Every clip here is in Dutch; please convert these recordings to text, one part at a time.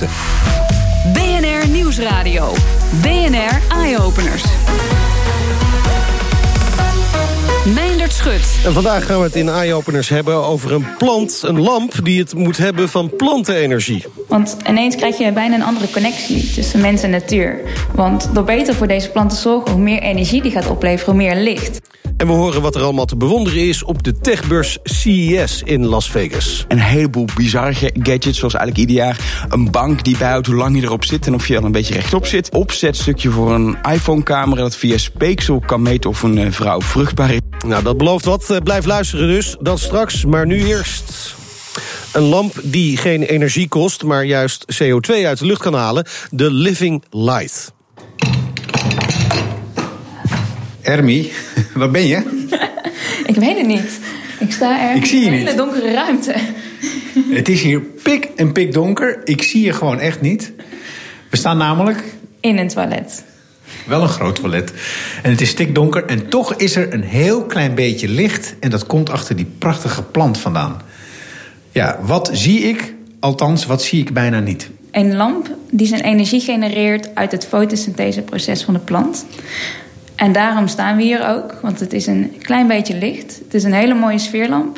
ruimte. BNR Nieuwsradio. BNR Eye-Openers. Meindert Schut. En vandaag gaan we het in Eye-Openers hebben over een plant, een lamp die het moet hebben van plantenenergie. Want ineens krijg je bijna een andere connectie tussen mens en natuur. Want door beter voor deze plant te zorgen, hoe meer energie die gaat opleveren, hoe meer licht. En we horen wat er allemaal te bewonderen is op de techbeurs CES in Las Vegas. Een heleboel bizarre gadgets, zoals eigenlijk ieder jaar een bank die bijhoudt hoe lang je erop zit en of je al een beetje rechtop zit. Opzetstukje voor een iPhone-camera dat via speeksel kan meten of een vrouw vruchtbaar is. Nou, dat belooft wat. Blijf luisteren dus. Dat straks, maar nu eerst. Een lamp die geen energie kost, maar juist CO2 uit de lucht kan halen. De Living Light. Ermi, waar ben je? Ik weet het niet. Ik sta ergens in een hele donkere ruimte. Het is hier pik en pik donker. Ik zie je gewoon echt niet. We staan namelijk in een toilet. Wel een groot toilet. En het is stikdonker en toch is er een heel klein beetje licht. En dat komt achter die prachtige plant vandaan. Ja, wat zie ik? Althans, wat zie ik bijna niet? Een lamp die zijn energie genereert uit het fotosyntheseproces van de plant. En daarom staan we hier ook, want het is een klein beetje licht. Het is een hele mooie sfeerlamp.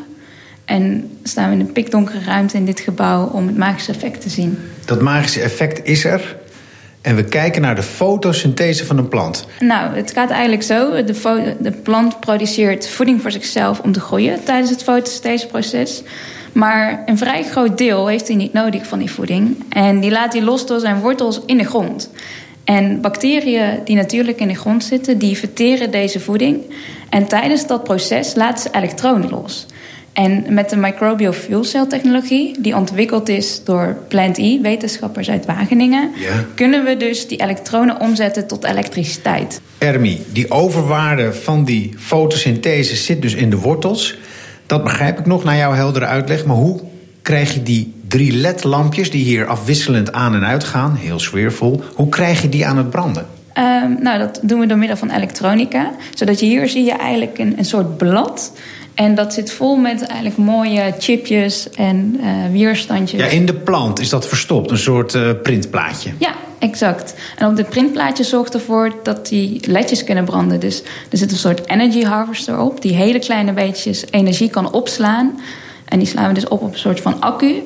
En staan we in een pikdonkere ruimte in dit gebouw om het magische effect te zien. Dat magische effect is er. En we kijken naar de fotosynthese van een plant. Nou, het gaat eigenlijk zo. De plant produceert voeding voor zichzelf om te groeien tijdens het fotosyntheseproces. Maar een vrij groot deel heeft hij niet nodig van die voeding. En die laat hij los door zijn wortels in de grond. En bacteriën die natuurlijk in de grond zitten, die verteren deze voeding. En tijdens dat proces laten ze elektronen los. En met de microbial fuel cell technologie, die ontwikkeld is door Plant E, wetenschappers uit Wageningen, kunnen we dus die elektronen omzetten tot elektriciteit. Ermi, die overwaarde van die fotosynthese zit dus in de wortels. Dat begrijp ik nog na jouw heldere uitleg. Maar hoe krijg je die 3 LED-lampjes die hier afwisselend aan en uit gaan, heel sfeervol, hoe krijg je die aan het branden? Nou, dat doen we door middel van elektronica. Zodat hier zie je eigenlijk een soort blad. En dat zit vol met eigenlijk mooie chipjes en weerstandjes. Ja, in de plant is dat verstopt, een soort printplaatje. Ja, exact. En op dit printplaatje zorgt ervoor dat die ledjes kunnen branden. Dus er zit een soort energy harvester op, die hele kleine beetjes energie kan opslaan. En die slaan we dus op een soort van accu.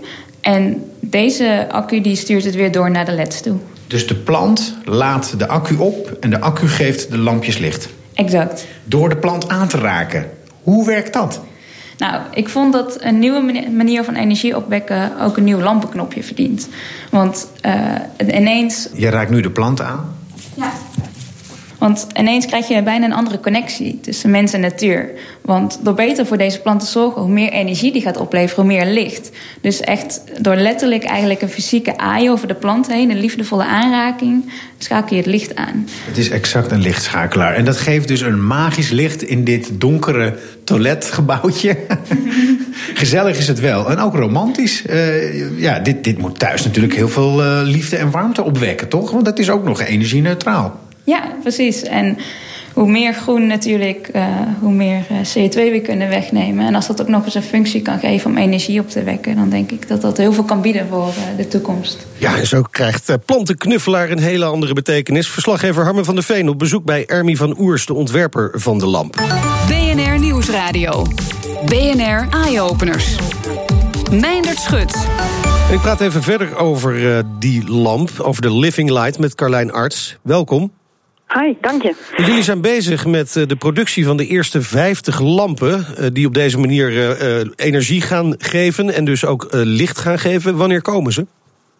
En deze accu die stuurt het weer door naar de leds toe. Dus de plant laat de accu op en de accu geeft de lampjes licht. Exact. Door de plant aan te raken. Hoe werkt dat? Nou, ik vond dat een nieuwe manier van energie opwekken ook een nieuw lampenknopje verdient. Want ineens... Je raakt nu de plant aan? Ja. Want ineens krijg je bijna een andere connectie tussen mens en natuur. Want door beter voor deze plant te zorgen, hoe meer energie die gaat opleveren, hoe meer licht. Dus echt door letterlijk eigenlijk een fysieke aai over de plant heen, een liefdevolle aanraking, schakel je het licht aan. Het is exact een lichtschakelaar. En dat geeft dus een magisch licht in dit donkere toiletgebouwtje. Gezellig is het wel. En ook romantisch. Dit moet thuis natuurlijk heel veel liefde en warmte opwekken, toch? Want dat is ook nog energie-neutraal. Ja, precies. En hoe meer groen natuurlijk, hoe meer CO2 we kunnen wegnemen. En als dat ook nog eens een functie kan geven om energie op te wekken, dan denk ik dat dat heel veel kan bieden voor de toekomst. Ja, en zo krijgt plantenknuffelaar een hele andere betekenis. Verslaggever Harmen van der Veen op bezoek bij Ermi van Oers, de ontwerper van de lamp. BNR Nieuwsradio. BNR Eye-Openers. Meindert Schut. Ik praat even verder over die lamp, over de Living Light met Carlijn Arts. Welkom. Hi, dank je. Jullie zijn bezig met de productie van de eerste 50 lampen die op deze manier energie gaan geven en dus ook licht gaan geven. Wanneer komen ze?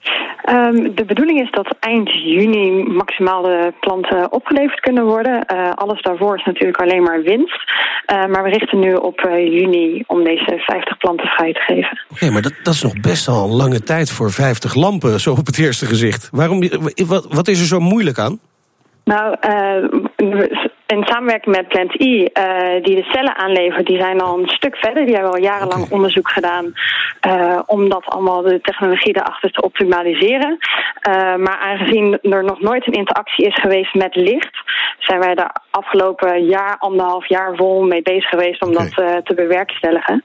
De bedoeling is dat eind juni maximaal de planten opgeleverd kunnen worden. Alles daarvoor is natuurlijk alleen maar winst. Maar we richten nu op juni om deze 50 planten vrij te geven. Oké, maar dat is nog best wel een lange tijd voor 50 lampen, zo op het eerste gezicht. Wat is er zo moeilijk aan? Nou, in samenwerking met Plant E, die de cellen aanlevert, die zijn al een stuk verder. Die hebben al jarenlang onderzoek gedaan om dat allemaal, de technologie daarachter te optimaliseren. Maar aangezien er nog nooit een interactie is geweest met licht, zijn wij de afgelopen anderhalf jaar vol mee bezig geweest om dat te bewerkstelligen.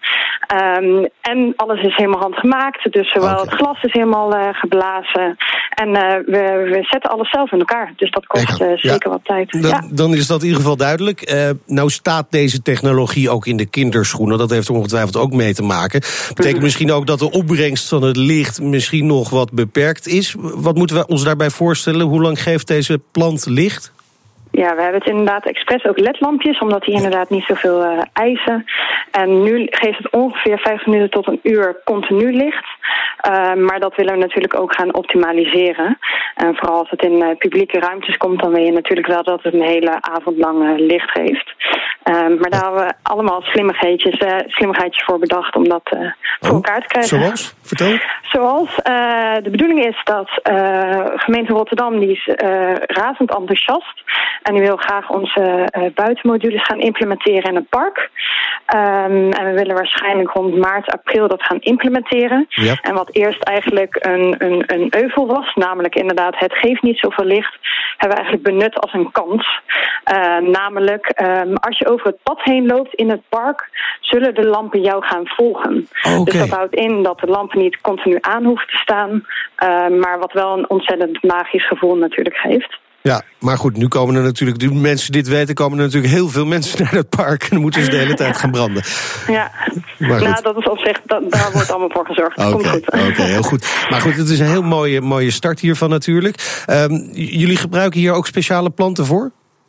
En alles is helemaal handgemaakt, dus zowel het glas is helemaal geblazen. En we zetten alles zelf in elkaar, dus dat kost zeker wat tijd. Dan is dat in ieder geval duidelijk. Nou staat deze technologie ook in de kinderschoenen, dat heeft er ongetwijfeld ook mee te maken. Betekent misschien ook dat de opbrengst van het licht misschien nog wat beperkt is. Wat moeten we ons daarbij voorstellen? Hoe lang geeft deze plant licht? Ja, we hebben het inderdaad expres ook ledlampjes, omdat die inderdaad niet zoveel eisen. En nu geeft het ongeveer 50 minuten tot een uur continu licht. Maar dat willen we natuurlijk ook gaan optimaliseren. En vooral als het in publieke ruimtes komt, dan wil je natuurlijk wel dat het een hele avond lang licht geeft. Maar daar hebben we allemaal slimmigheidjes voor bedacht om dat voor elkaar te krijgen. Zoals? Vertel. Zoals, de bedoeling is dat gemeente Rotterdam, die is razend enthousiast. En die wil graag onze buitenmodules gaan implementeren in het park. En we willen waarschijnlijk rond maart, april dat gaan implementeren. Ja. En wat eerst eigenlijk een euvel was, namelijk inderdaad het geeft niet zoveel licht, hebben we eigenlijk benut als een kans. Namelijk, als je over het pad heen loopt in het park, zullen de lampen jou gaan volgen. Okay. Dus dat houdt in dat de lampen niet continu aan hoeven te staan, maar wat wel een ontzettend magisch gevoel natuurlijk geeft. Ja, maar goed, nu komen er natuurlijk, nu mensen dit weten, komen er natuurlijk heel veel mensen naar het park en dan moeten ze de hele tijd gaan branden. Ja, nou, dat is op zich, daar wordt allemaal voor gezorgd. Oké, heel goed. Maar goed, het is een heel mooie start hiervan natuurlijk. Jullie gebruiken hier ook speciale planten voor?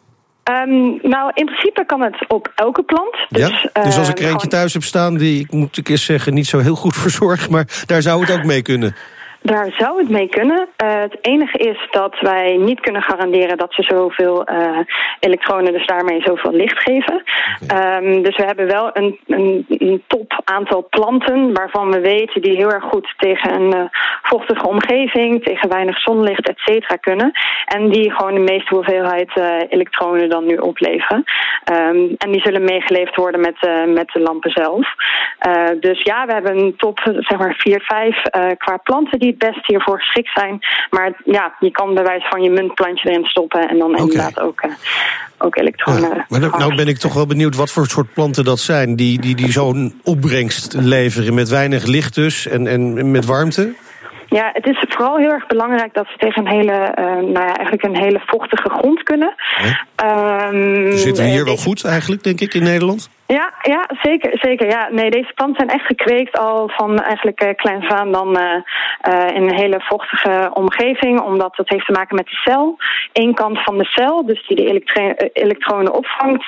Nou, in principe kan het op elke plant. Dus als ik er eentje thuis heb staan, die, ik moet ik eens zeggen, niet zo heel goed verzorgd, maar daar zou het ook mee kunnen. Daar zou het mee kunnen. Het enige is dat wij niet kunnen garanderen dat ze zoveel elektronen, dus daarmee zoveel licht geven. Okay. Dus we hebben wel een top aantal planten waarvan we weten die heel erg goed tegen een vochtige omgeving, tegen weinig zonlicht, et cetera kunnen. En die gewoon de meeste hoeveelheid elektronen dan nu opleveren. En die zullen meegeleverd worden met de lampen zelf. Dus ja, we hebben een top, zeg maar 4-5 qua planten die het best hiervoor geschikt zijn. Maar ja, je kan bij wijze van je muntplantje erin stoppen en dan inderdaad ook elektronen. Ja, maar nou ben ik toch wel benieuwd wat voor soort planten dat zijn die zo'n opbrengst leveren met weinig licht dus en met warmte. Ja, het is vooral heel erg belangrijk dat ze tegen eigenlijk een hele vochtige grond kunnen. Zitten we hier wel goed eigenlijk, denk ik, in Nederland? Ja, zeker. Ja, nee, deze planten zijn echt gekweekt al van eigenlijk kleins aan dan in een hele vochtige omgeving, omdat dat heeft te maken met de cel. Eén kant van de cel, dus die de elektronen opvangt,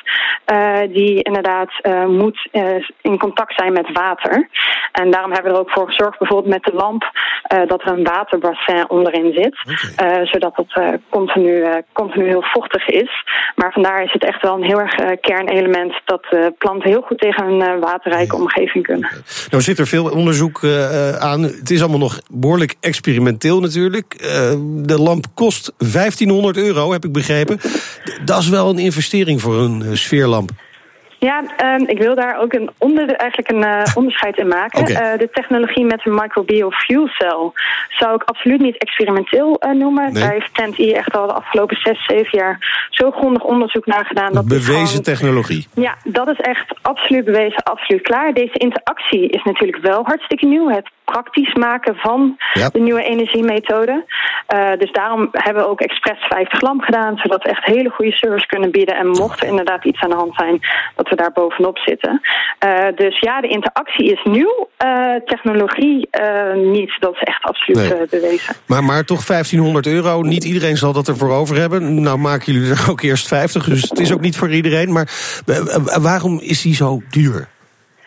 die inderdaad moet in contact zijn met water. En daarom hebben we er ook voor gezorgd, bijvoorbeeld met de lamp, dat er een waterbassin onderin zit, zodat het continu heel vochtig is. Maar vandaar is het echt wel een heel erg kernelement dat planten heel goed tegen een waterrijke omgeving kunnen. Nou zit er veel onderzoek aan. Het is allemaal nog behoorlijk experimenteel natuurlijk. De lamp kost €1500, heb ik begrepen. Dat is wel een investering voor een sfeerlamp. Ja, ik wil daar ook een onderscheid in maken. Okay. De technologie met een microbial fuel cell zou ik absoluut niet experimenteel noemen. Nee. Daar heeft Plant E echt al de afgelopen 6-7 jaar zo grondig onderzoek naar gedaan. Dat bewezen technologie. Ja, dat is echt absoluut bewezen, absoluut klaar. Deze interactie is natuurlijk wel hartstikke nieuw. Het praktisch maken van de nieuwe energiemethode. Dus daarom hebben we ook expres 50 lamp gedaan, zodat we echt hele goede service kunnen bieden. En mocht er inderdaad iets aan de hand zijn, dat we daar bovenop zitten. Dus ja, de interactie is nieuw. Technologie niet. Dat is echt absoluut bewezen. Maar toch €1500. Niet iedereen zal dat ervoor over hebben. Nou maken jullie er ook eerst 50, dus het is ook niet voor iedereen. Maar waarom is die zo duur?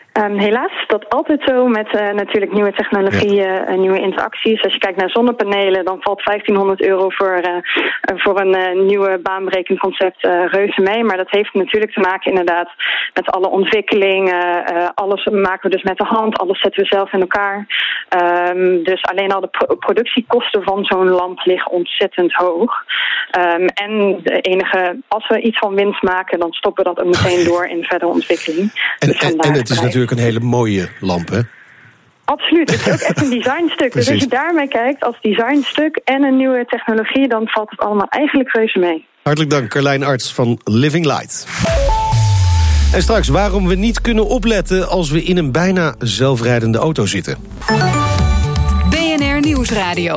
Helaas is dat altijd zo met natuurlijk nieuwe technologieën en nieuwe interacties. Als je kijkt naar zonnepanelen, dan valt €1.500 voor een nieuwe baanbrekend concept reuze mee. Maar dat heeft natuurlijk te maken inderdaad met alle ontwikkelingen. Alles maken we dus met de hand, alles zetten we zelf in elkaar. Dus alleen al de productiekosten van zo'n lamp liggen ontzettend hoog. En de enige, als we iets van winst maken, dan stoppen we dat ook meteen door in verdere ontwikkeling. En het is natuurlijk een hele mooie lamp, hè? Absoluut, het is ook echt een designstuk. Dus als je daarmee kijkt als designstuk en een nieuwe technologie, dan valt het allemaal eigenlijk reuze mee. Hartelijk dank, Carlijn Arts van Living Light. En straks waarom we niet kunnen opletten als we in een bijna zelfrijdende auto zitten. BNR Nieuwsradio.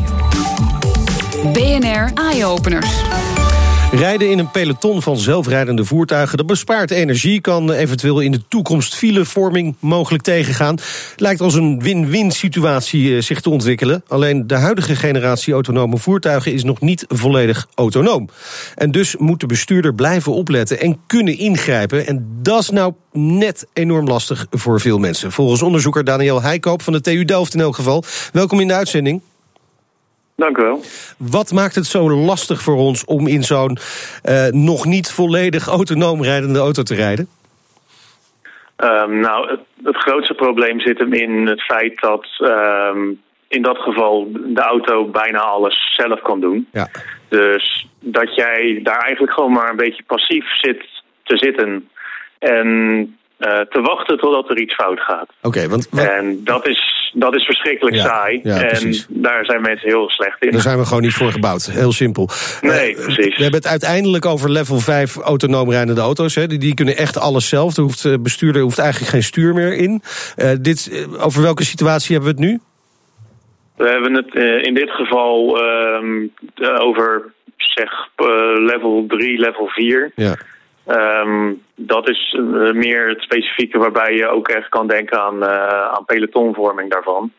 BNR Eye-openers. Rijden in een peloton van zelfrijdende voertuigen, dat bespaart energie, kan eventueel in de toekomst filevorming mogelijk tegengaan. Lijkt als een win-win situatie zich te ontwikkelen. Alleen de huidige generatie autonome voertuigen is nog niet volledig autonoom. En dus moet de bestuurder blijven opletten en kunnen ingrijpen. En dat is nou net enorm lastig voor veel mensen. Volgens onderzoeker Daniel Heikoop van de TU Delft in elk geval. Welkom in de uitzending. Dank u wel. Wat maakt het zo lastig voor ons om in zo'n nog niet volledig autonoom rijdende auto te rijden? Het grootste probleem zit hem in het feit dat in dat geval de auto bijna alles zelf kan doen. Ja. Dus dat jij daar eigenlijk gewoon maar een beetje passief zit te zitten en te wachten totdat er iets fout gaat. En dat is verschrikkelijk saai. Ja, en precies. Daar zijn mensen heel slecht in. Daar zijn we gewoon niet voor gebouwd. Heel simpel. Nee, precies. We hebben het uiteindelijk over level 5 autonoom rijdende auto's. Hè. Die kunnen echt alles zelf. De bestuurder hoeft eigenlijk geen stuur meer in. Over welke situatie hebben we het nu? We hebben het in dit geval over level 3, level 4. Ja. Dat is meer het specifieke waarbij je ook echt kan denken aan pelotonvorming daarvan.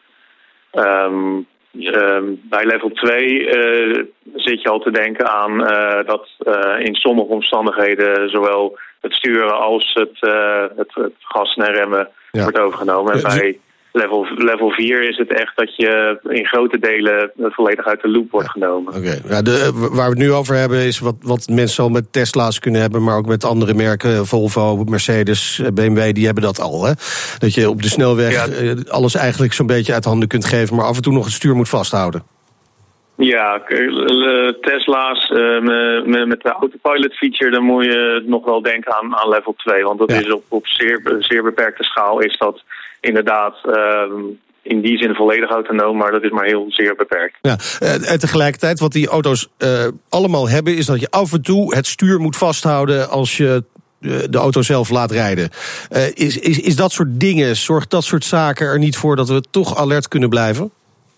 Bij level 2 zit je al te denken aan dat in sommige omstandigheden zowel het sturen als het gassen en remmen wordt overgenomen. En bij level 4 is het echt dat je in grote delen volledig uit de loop wordt genomen. Ja, waar we het nu over hebben is wat mensen al met Tesla's kunnen hebben, maar ook met andere merken, Volvo, Mercedes, BMW, die hebben dat al. Hè? Dat je op de snelweg alles eigenlijk zo'n beetje uit handen kunt geven, maar af en toe nog het stuur moet vasthouden. Ja, Tesla's met de autopilot feature, dan moet je nog wel denken aan level 2. Want dat is op zeer beperkte schaal is dat inderdaad in die zin volledig autonoom, maar dat is maar heel zeer beperkt. Ja, en tegelijkertijd, wat die auto's allemaal hebben, is dat je af en toe het stuur moet vasthouden als je de auto zelf laat rijden. Is dat soort dingen, zorgt dat soort zaken er niet voor dat we toch alert kunnen blijven?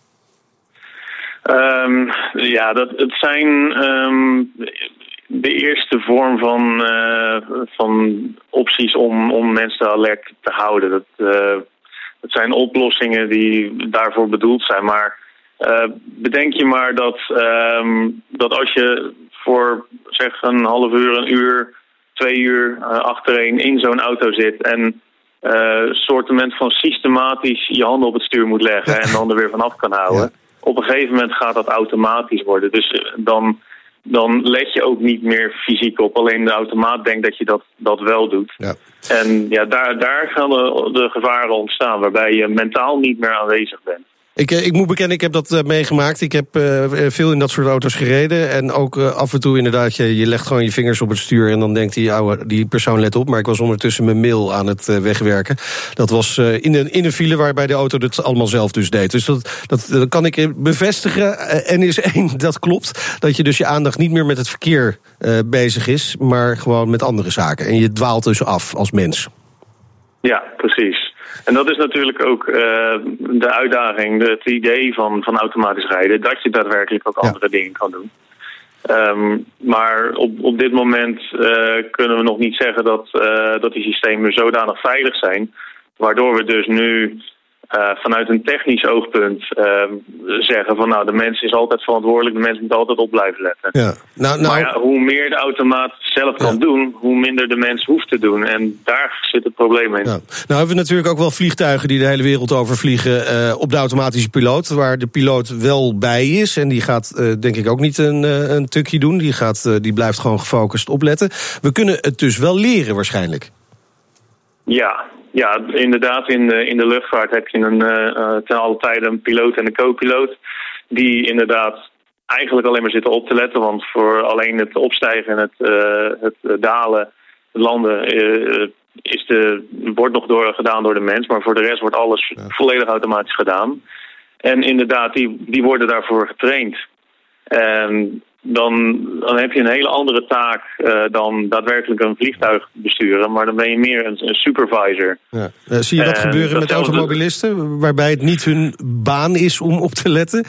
Het zijn de eerste vorm van opties om mensen alert te houden. Dat zijn oplossingen die daarvoor bedoeld zijn. Maar bedenk je maar dat als je voor zeg een half uur, een uur, 2 uur achtereen in zo'n auto zit en soortement van systematisch je handen op het stuur moet leggen en dan er weer vanaf kan houden. Ja. Op een gegeven moment gaat dat automatisch worden. Dus dan let je ook niet meer fysiek op. Alleen de automaat denkt dat je dat wel doet. Ja. En daar gaan de gevaren ontstaan, waarbij je mentaal niet meer aanwezig bent. Ik moet bekennen, ik heb dat meegemaakt. Ik heb veel in dat soort auto's gereden. En ook af en toe inderdaad, je legt gewoon je vingers op het stuur en dan denkt die persoon let op. Maar ik was ondertussen mijn mail aan het wegwerken. Dat was in een file waarbij de auto het allemaal zelf dus deed. Dus dat kan ik bevestigen. En is één, dat klopt. Dat je dus je aandacht niet meer met het verkeer bezig is, maar gewoon met andere zaken. En je dwaalt dus af als mens. Ja, precies. En dat is natuurlijk ook de uitdaging, het idee van automatisch rijden, dat je daadwerkelijk ook andere dingen kan doen. Maar op dit moment kunnen we nog niet zeggen dat die systemen zodanig veilig zijn, waardoor we dus nu vanuit een technisch oogpunt zeggen van de mens is altijd verantwoordelijk, de mens moet altijd op blijven letten. Ja. Maar hoe meer de automaat zelf kan doen, hoe minder de mens hoeft te doen. En daar zit het probleem in. Ja. Nou hebben we natuurlijk ook wel vliegtuigen die de hele wereld over vliegen op de automatische piloot, waar de piloot wel bij is. En die gaat denk ik ook niet een tukje doen. Die blijft gewoon gefocust opletten. We kunnen het dus wel leren waarschijnlijk. Ja, inderdaad. In de luchtvaart heb je ten alle tijde een piloot en een co-piloot die inderdaad eigenlijk alleen maar zitten op te letten. Want voor alleen het opstijgen en het dalen, het landen, wordt nog gedaan door de mens. Maar voor de rest wordt alles volledig automatisch gedaan. En inderdaad, die worden daarvoor getraind. En dan heb je een hele andere taak dan daadwerkelijk een vliegtuig besturen. Maar dan ben je meer een supervisor. Ja. Zie je dat gebeuren met automobilisten? Waarbij het niet hun baan is om op te letten?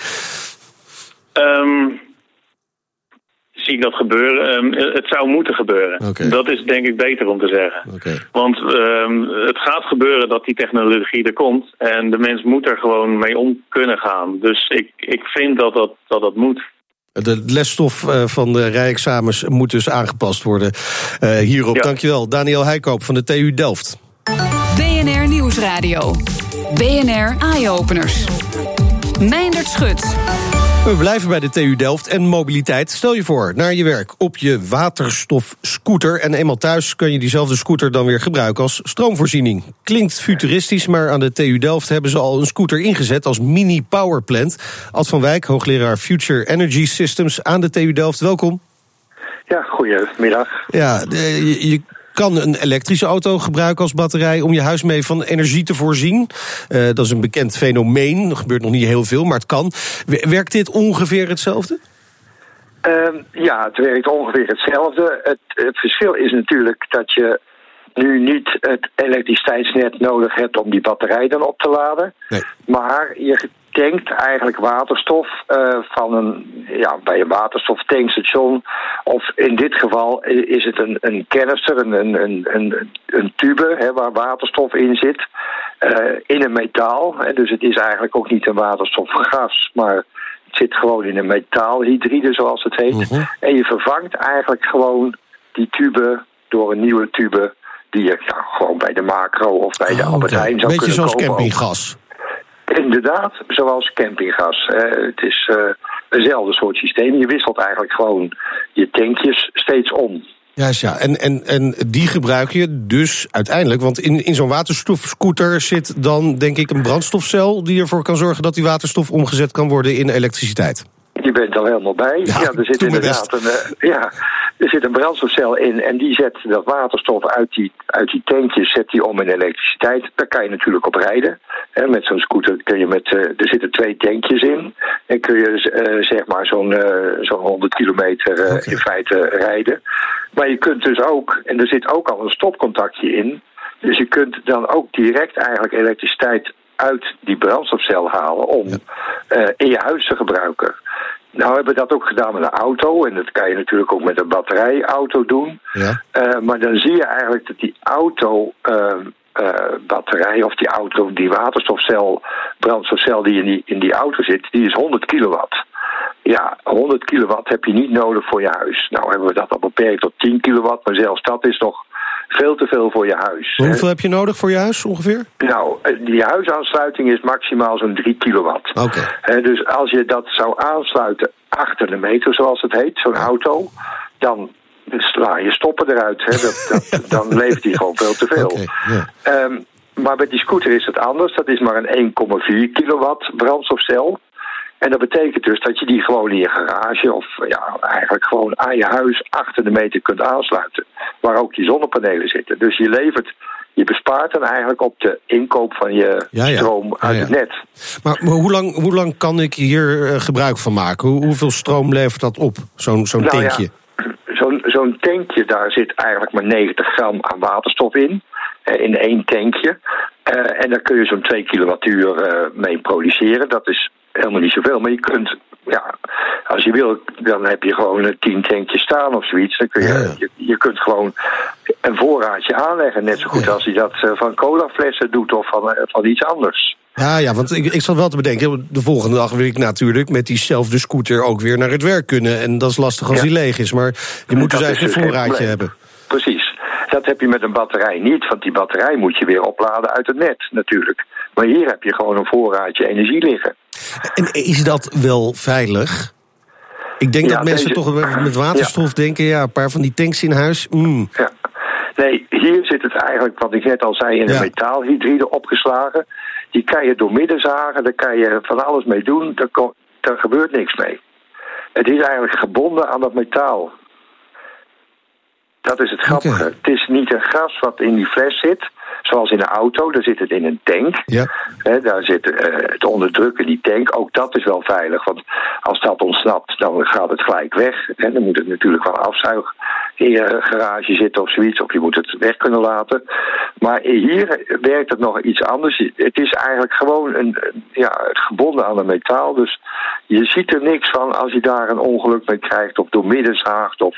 Zie ik dat gebeuren? Het zou moeten gebeuren. Okay. Dat is denk ik beter om te zeggen. Okay. Want het gaat gebeuren dat die technologie er komt. En de mens moet er gewoon mee om kunnen gaan. Dus ik vind dat moet. De lesstof van de rijexamens moet dus aangepast worden hierop. Ja. Dankjewel, Daniel Heikoop van de TU Delft. BNR Nieuwsradio. BNR Eye-openers. Meindert Schut. We blijven bij de TU Delft en mobiliteit. Stel je voor, naar je werk op je waterstofscooter. En eenmaal thuis kun je diezelfde scooter dan weer gebruiken als stroomvoorziening. Klinkt futuristisch, maar aan de TU Delft hebben ze al een scooter ingezet als mini-powerplant. Ad van Wijk, hoogleraar Future Energy Systems aan de TU Delft. Welkom. Ja, goedemiddag. Ja, je kan een elektrische auto gebruiken als batterij om je huis mee van energie te voorzien. Dat is een bekend fenomeen. Er gebeurt nog niet heel veel, maar het kan. Werkt dit ongeveer hetzelfde? Ja, het werkt ongeveer hetzelfde. Het verschil is natuurlijk dat je nu niet het elektriciteitsnet nodig hebt om die batterij dan op te laden. Nee. Maar je tankt eigenlijk waterstof bij een waterstoftankstation. Of in dit geval is het een canister, een tube waar waterstof in zit. In een metaal. Dus het is eigenlijk ook niet een waterstofgas, maar het zit gewoon in een metaalhydride, zoals het heet. Uh-huh. En je vervangt eigenlijk gewoon die tube door een nieuwe tube die je gewoon bij de Macro of bij de Albert Heijn zou kunnen kopen. Beetje zoals campinggas. Inderdaad, zoals campinggas. Het is eenzelfde soort systeem. Je wisselt eigenlijk gewoon je tankjes steeds om. Juist, ja. En die gebruik je dus uiteindelijk, want in zo'n waterstofscooter zit dan denk ik een brandstofcel die ervoor kan zorgen dat die waterstof omgezet kan worden in elektriciteit. Je bent al helemaal bij. Ja, er zit inderdaad er zit een brandstofcel in en die zet dat waterstof uit die tankjes zet die om in elektriciteit. Daar kan je natuurlijk op rijden. Met zo'n scooter kun je er zitten 2 tankjes in en kun je zeg maar zo'n 100 kilometer in feite rijden. Maar je kunt dus ook, en er zit ook al een stopcontactje in, dus je kunt dan ook direct eigenlijk elektriciteit uit die brandstofcel halen om in je huis te gebruiken. Nou hebben we dat ook gedaan met een auto. En dat kan je natuurlijk ook met een batterijauto doen. Ja. Maar dan zie je eigenlijk dat die auto batterij of die waterstofcel, brandstofcel die in die auto zit, die is 100 kilowatt. Ja, 100 kilowatt heb je niet nodig voor je huis. Nou hebben we dat al beperkt tot 10 kilowatt, maar zelfs dat is nog veel te veel voor je huis. Hoeveel heb je nodig voor je huis ongeveer? Nou, die huisaansluiting is maximaal zo'n 3 kilowatt. Okay. Dus als je dat zou aansluiten achter de meter, zoals het heet, zo'n auto, dan sla je stoppen eruit. Dan levert die gewoon veel te veel. Okay, yeah. Maar met die scooter is het anders. Dat is maar een 1,4 kilowatt brandstofcel. En dat betekent dus dat je die gewoon in je garage of eigenlijk gewoon aan je huis achter de meter kunt aansluiten. Waar ook je zonnepanelen zitten. Dus je bespaart dan eigenlijk op de inkoop van je stroom uit het net. Maar hoe lang kan ik hier gebruik van maken? Hoeveel stroom levert dat op, zo'n tankje? Zo'n tankje, daar zit eigenlijk maar 90 gram aan waterstof in 1 tankje. En daar kun je zo'n 2 kilowattuur mee produceren. Dat is helemaal niet zoveel. Maar je kunt, als je wil, dan heb je gewoon 10 tankjes staan of zoiets. Dan kun je kunt gewoon een voorraadje aanleggen. Net zo goed als je dat van colaflessen doet of van iets anders. Ja, want ik zat wel te bedenken, de volgende dag wil ik natuurlijk met diezelfde scooter ook weer naar het werk kunnen. En dat is lastig als die leeg is, maar je moet dus eigenlijk een voorraadje hebben. Precies. Dat heb je met een batterij niet, want die batterij moet je weer opladen uit het net natuurlijk. Maar hier heb je gewoon een voorraadje energie liggen. En is dat wel veilig? Ik denk dat mensen toch met waterstof denken, een paar van die tanks in huis. Ja. Nee, hier zit het eigenlijk, wat ik net al zei, in een metaalhydride opgeslagen. Die kan je doormidden zagen, daar kan je van alles mee doen, daar gebeurt niks mee. Het is eigenlijk gebonden aan dat metaal. Dat is het grappige. Okay. Het is niet een gas wat in die fles zit, zoals in een auto. Daar zit het in een tank. Ja. Daar zit het onderdrukken die tank. Ook dat is wel veilig, want als dat ontsnapt, dan gaat het gelijk weg. Dan moet het natuurlijk wel afzuig in je garage zitten of zoiets, of je moet het weg kunnen laten. Maar hier werkt het nog iets anders. Het is eigenlijk gewoon het gebonden aan een metaal. Dus je ziet er niks van als je daar een ongeluk mee krijgt of doormidden zaagt of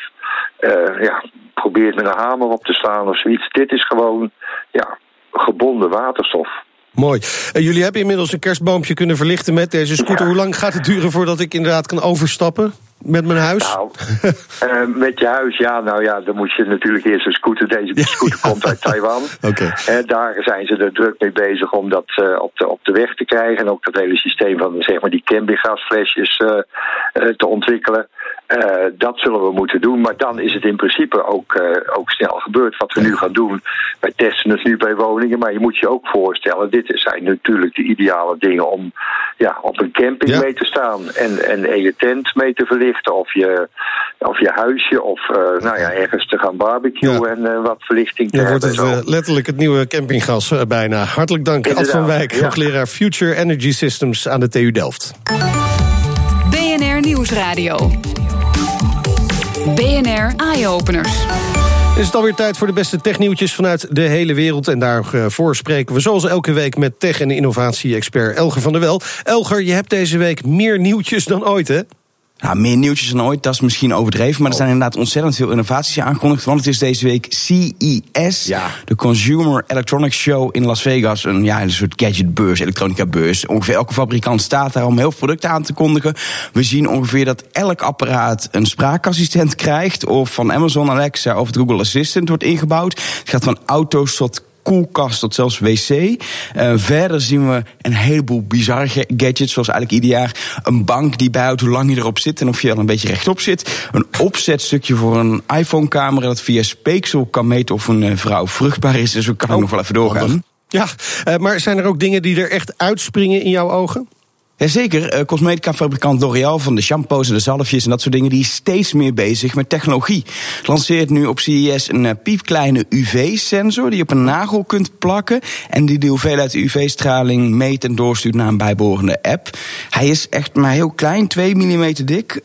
probeert met een hamer op te slaan of zoiets. Dit is gewoon gebonden waterstof. Mooi. Jullie hebben inmiddels een kerstboompje kunnen verlichten met deze scooter. Hoe lang gaat het duren voordat ik inderdaad kan overstappen met mijn huis? Met je huis, dan moet je natuurlijk eerst een scooter. Deze scooter komt uit Taiwan. Daar zijn ze er druk mee bezig om dat op de weg te krijgen. En ook dat hele systeem van die campinggasflesjes te ontwikkelen. Dat zullen we moeten doen, maar dan is het in principe ook snel gebeurd. Wat we nu gaan doen, wij testen het nu bij woningen, maar je moet je ook voorstellen, dit zijn natuurlijk de ideale dingen om op een camping mee te staan en je tent mee te verlichten, of je huisje, of ergens te gaan barbecuen en wat verlichting te hebben. Dan wordt het letterlijk het nieuwe campinggas bijna. Hartelijk dank, Ad van Wijk, hoogleraar Future Energy Systems aan de TU Delft. BNR Nieuwsradio. BNR Eye-Openers. Is het alweer tijd voor de beste technieuwtjes vanuit de hele wereld. En daarvoor spreken we zoals elke week met tech- en innovatie-expert Elger van der Wel. Elger, je hebt deze week meer nieuwtjes dan ooit, hè? Nou, meer nieuwtjes dan ooit, dat is misschien overdreven. Maar er zijn inderdaad ontzettend veel innovaties aangekondigd. Want het is deze week CES, de Consumer Electronics Show in Las Vegas. Een soort gadgetbeurs, elektronica beurs. Ongeveer elke fabrikant staat daar om heel veel producten aan te kondigen. We zien ongeveer dat elk apparaat een spraakassistent krijgt. Of van Amazon Alexa of het Google Assistant wordt ingebouwd. Het gaat van auto's tot koelkast tot zelfs wc. Verder zien we een heleboel bizarre gadgets, zoals eigenlijk ieder jaar een bank die bijhoudt hoe lang je erop zit en of je al een beetje rechtop zit. Een opzetstukje voor een iPhone-camera dat via speeksel kan meten of een vrouw vruchtbaar is. Dus we kan ook nog wel even doorgaan. Ja, maar zijn er ook dingen die er echt uitspringen in jouw ogen? Jazeker, cosmetica-fabrikant L'Oréal van de shampoos en de zalfjes en dat soort dingen, die is steeds meer bezig met technologie. Het lanceert nu op CES een piepkleine UV-sensor die je op een nagel kunt plakken en die de hoeveelheid UV-straling meet en doorstuurt naar een bijbehorende app. Hij is echt maar heel klein, 2 mm dik,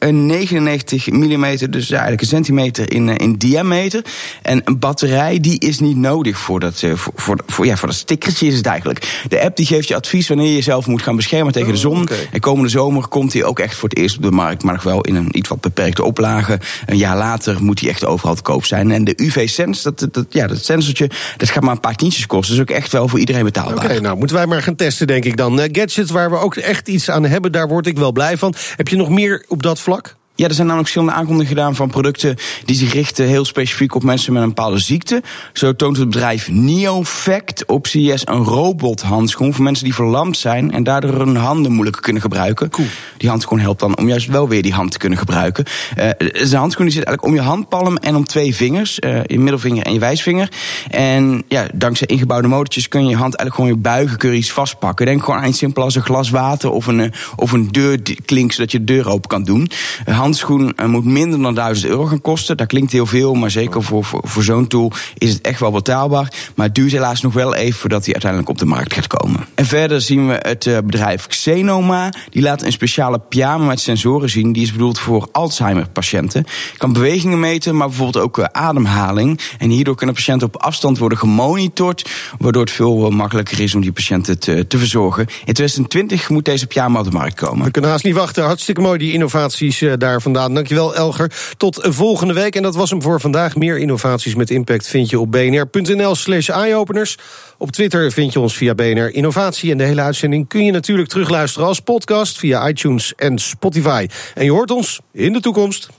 99 mm, dus eigenlijk een centimeter in diameter. En een batterij die is niet nodig voor dat stickertje is het eigenlijk. De app die geeft je advies wanneer je jezelf moet gaan beschermen tegen de zon. En komende zomer komt hij ook echt voor het eerst op de markt, maar nog wel in een iets wat beperkte oplage. Een jaar later moet hij echt overal te koop zijn. En de UV-sens, dat sensortje, dat gaat maar een paar tientjes kosten. Dus ook echt wel voor iedereen betaalbaar. Oké, nou moeten wij maar gaan testen, denk ik dan. Gadgets waar we ook echt iets aan hebben, daar word ik wel blij van. Heb je nog meer op dat vlak? Ja, er zijn namelijk verschillende aankondigingen gedaan van producten die zich richten heel specifiek op mensen met een bepaalde ziekte. Zo toont het bedrijf Neofact op CES een robothandschoen voor mensen die verlamd zijn en daardoor hun handen moeilijker kunnen gebruiken. Cool. Die handschoen helpt dan om juist wel weer die hand te kunnen gebruiken. De handschoen die zit eigenlijk om je handpalm en om 2 vingers, je middelvinger en je wijsvinger. En dankzij ingebouwde motortjes kun je je hand eigenlijk gewoon weer buigen, kun je iets vastpakken. Denk gewoon aan iets simpel als een glas water of een deurklink zodat je de deur open kan doen. Handschoen moet minder dan €1000 gaan kosten. Dat klinkt heel veel, maar zeker voor zo'n tool is het echt wel betaalbaar. Maar het duurt helaas nog wel even voordat hij uiteindelijk op de markt gaat komen. En verder zien we het bedrijf Xenoma. Die laat een speciale pyjama met sensoren zien. Die is bedoeld voor Alzheimer-patiënten. Je kan bewegingen meten, maar bijvoorbeeld ook ademhaling. En hierdoor kunnen patiënten op afstand worden gemonitord, waardoor het veel makkelijker is om die patiënten te verzorgen. In 2020 moet deze pyjama op de markt komen. We kunnen haast niet wachten. Hartstikke mooi, die innovaties daar daar vandaan. Dankjewel, Elger. Tot volgende week. En dat was hem voor vandaag. Meer innovaties met impact vind je op bnr.nl/eyeopeners. Op Twitter vind je ons via BNR Innovatie. En de hele uitzending kun je natuurlijk terugluisteren als podcast via iTunes en Spotify. En je hoort ons in de toekomst.